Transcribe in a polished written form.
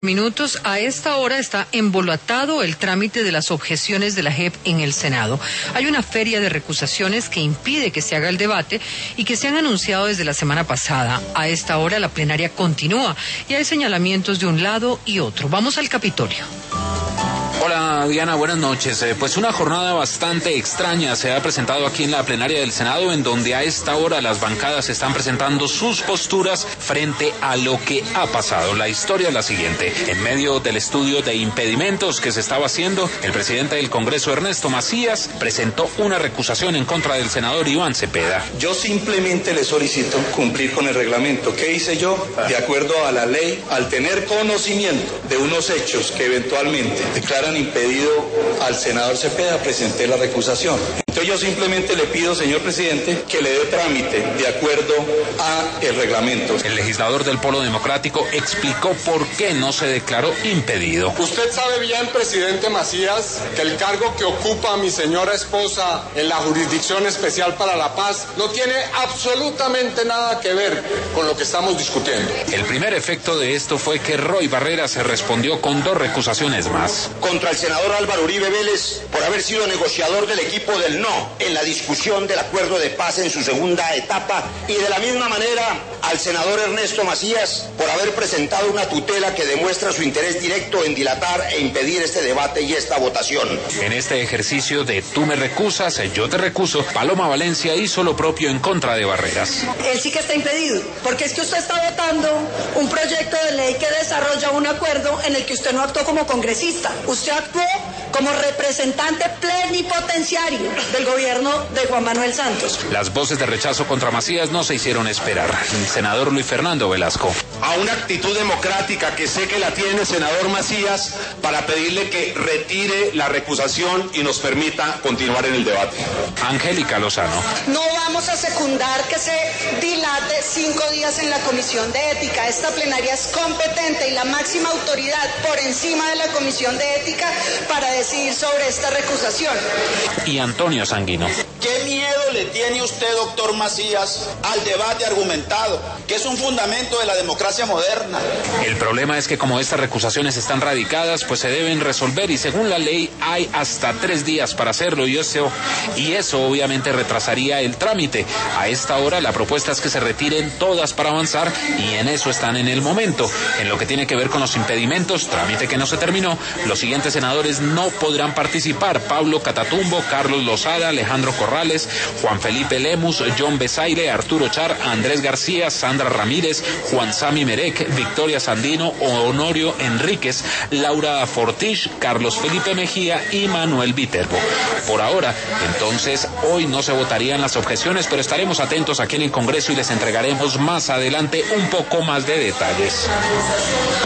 Minutos. A esta hora está embolatado el trámite de las objeciones de la JEP en el Senado. Hay una feria de recusaciones que impide que se haga el debate y que se han anunciado desde la semana pasada. A esta hora la plenaria continúa y hay señalamientos de un lado y otro. Vamos al Capitolio. Hola Diana, buenas noches. Pues una jornada bastante extraña se ha presentado aquí en la plenaria del Senado, en donde a esta hora las bancadas están presentando sus posturas frente a lo que ha pasado. La historia es la siguiente. En medio del estudio de impedimentos que se estaba haciendo, el presidente del Congreso, Ernesto Macías, presentó una recusación en contra del senador Iván Cepeda. Yo simplemente le solicito cumplir con el reglamento. ¿Qué hice yo? De acuerdo a la ley, al tener conocimiento de unos hechos que eventualmente declaran impedido al senador Cepeda, presenté la recusación. Entonces yo simplemente le pido, señor presidente, que le dé trámite de acuerdo a el reglamento. El legislador del Polo Democrático explicó por qué no se declaró impedido. Usted sabe bien, presidente Macías, que el cargo que ocupa mi señora esposa en la Jurisdicción Especial para la Paz no tiene absolutamente nada que ver con lo que estamos discutiendo. El primer efecto de esto fue que Roy Barreras se respondió con 2 recusaciones más. Contra el senador Álvaro Uribe Vélez por haber sido negociador del equipo del no en la discusión del acuerdo de paz en su segunda etapa, y de la misma manera al senador Ernesto Macías por haber presentado una tutela que demuestra su interés directo en dilatar e impedir este debate y esta votación. En este ejercicio de tú me recusas, yo te recuso, Paloma Valencia hizo lo propio en contra de Barreras. Él sí que está impedido, porque es que usted está votando un proyecto de ley que desarrolla un acuerdo en el que usted no actuó como congresista, usted actuó como representante plenipotenciario del gobierno de Juan Manuel Santos. Las voces de rechazo contra Macías no se hicieron esperar. El senador Luis Fernando Velasco. A una actitud democrática que sé que la tiene el senador Macías para pedirle que retire la recusación y nos permita continuar en el debate. Angélica Lozano. No vamos a secundar que se dilate 5 días en la Comisión de Ética. Esta plenaria es competente y la máxima autoridad por encima de la Comisión de Ética para decidir sobre esta recusación. Y Antonio Sanguino. ¿Qué miedo le tiene usted, doctor Macías, al debate argumentado, que es un fundamento de la democracia moderna? El problema es que como estas recusaciones están radicadas, pues se deben resolver y según la ley hay hasta 3 días para hacerlo y eso obviamente retrasaría el trámite. A esta hora la propuesta es que se retiren todas para avanzar y en eso están en el momento. En lo que tiene que ver con los impedimentos, trámite que no se terminó, los siguientes senadores no podrán participar: Pablo Catatumbo, Carlos Lozada, Alejandro Corrales, Juan Felipe Lemus, John Besaire, Arturo Char, Andrés García, Sandra Ramírez, Juan Sami Merek, Victoria Sandino, Honorio Enríquez, Laura Fortich, Carlos Felipe Mejía y Manuel Viterbo. Por ahora, entonces, hoy no se votarían las objeciones, pero estaremos atentos aquí en el Congreso y les entregaremos más adelante un poco más de detalles.